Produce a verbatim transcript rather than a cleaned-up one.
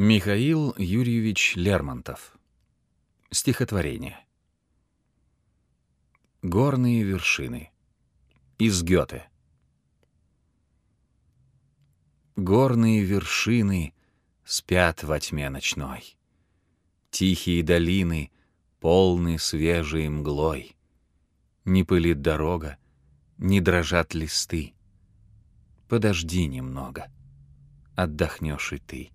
Михаил Юрьевич Лермонтов. Стихотворение. Горные вершины. Из Гёте. Горные вершины спят во тьме ночной. Тихие долины полны свежей мглой. Не пылит дорога, не дрожат листы. Подожди немного, отдохнешь и ты.